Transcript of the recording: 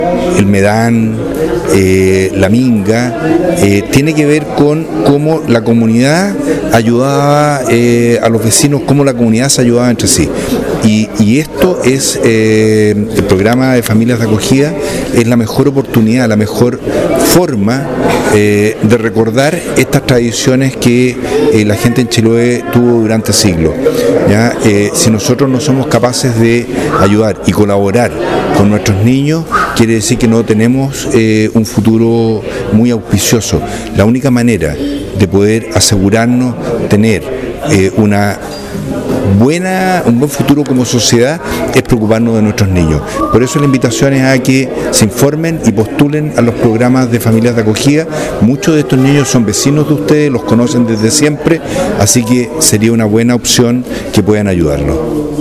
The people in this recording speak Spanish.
el Medán, la Minga, tiene que ver con cómo la comunidad ayudaba a los vecinos, cómo la comunidad se ayudaba entre sí. Y esto es, el programa de familias de acogida es la mejor oportunidad, la mejor forma de recordar estas tradiciones que la gente en Chiloé tuvo durante siglos. ¿Ya? Si nosotros no somos capaces de ayudar y colaborar con nuestros niños, quiere decir que no tenemos un futuro muy auspicioso. La única manera de poder asegurarnos tener un buen futuro como sociedad es preocuparnos de nuestros niños. Por eso la invitación es a que se informen y postulen a los programas de familias de acogida. Muchos de estos niños son vecinos de ustedes, los conocen desde siempre, así que sería una buena opción que puedan ayudarlos.